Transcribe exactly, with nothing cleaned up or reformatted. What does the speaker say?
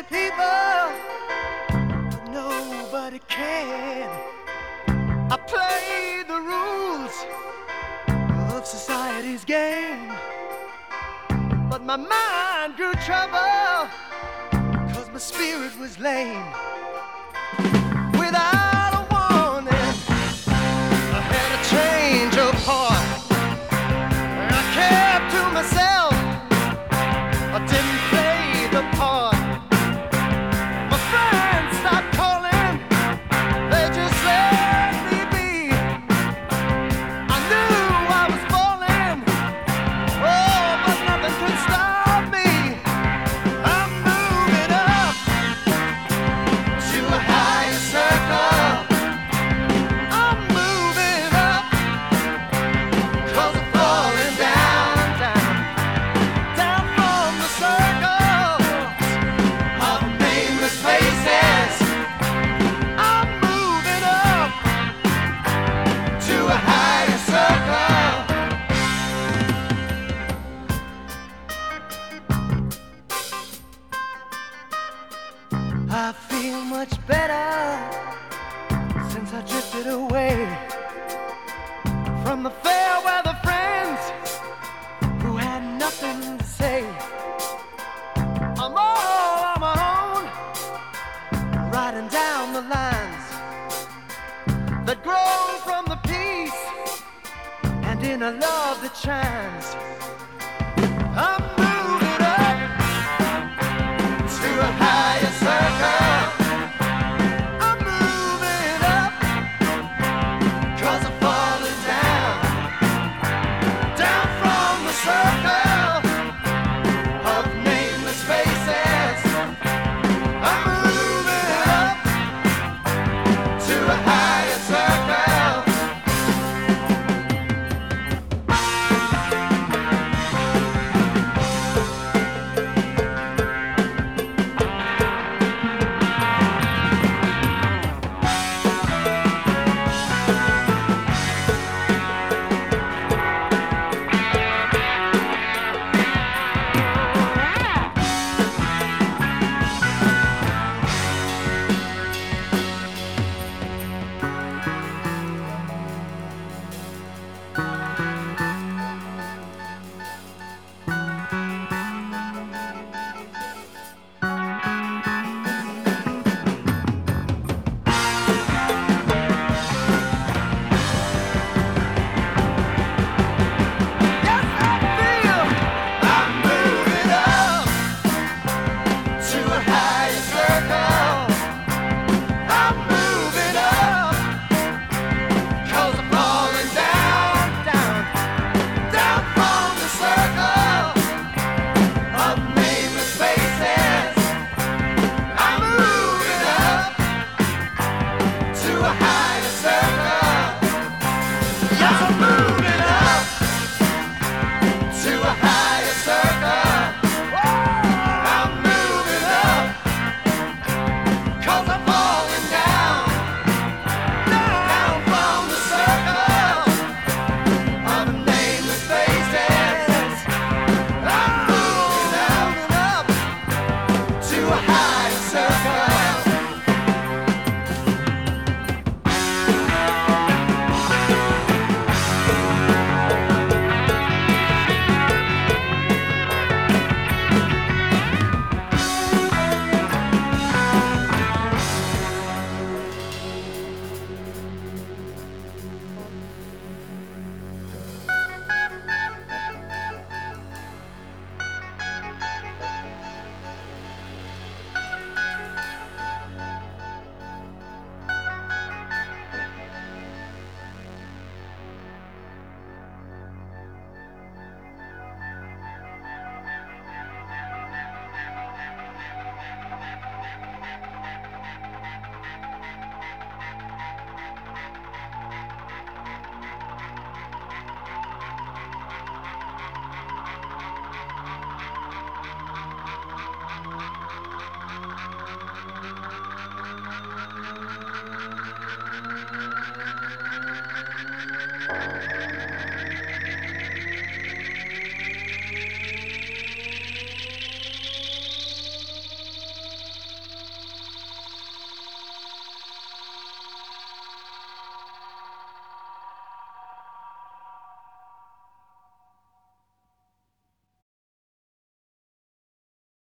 people, but nobody can. I played the rules of society's game, but my mind grew trouble, cause my spirit was lame. Without a warning, I had a change of heart. I kept to myself, I didn't play the part. My friends stopped calling, they just let me be. I knew I was falling, oh, but nothing could stop me. I'm moving up to a higher circle. I'm moving up, cause I'm falling down, down, down from the circles of nameless places. I'm moving up to a higher circle. I feel much better since I drifted away from the fair weather friends who had nothing to say. I'm all on my own, writing down the lines that grow from the peace and in a love that shines.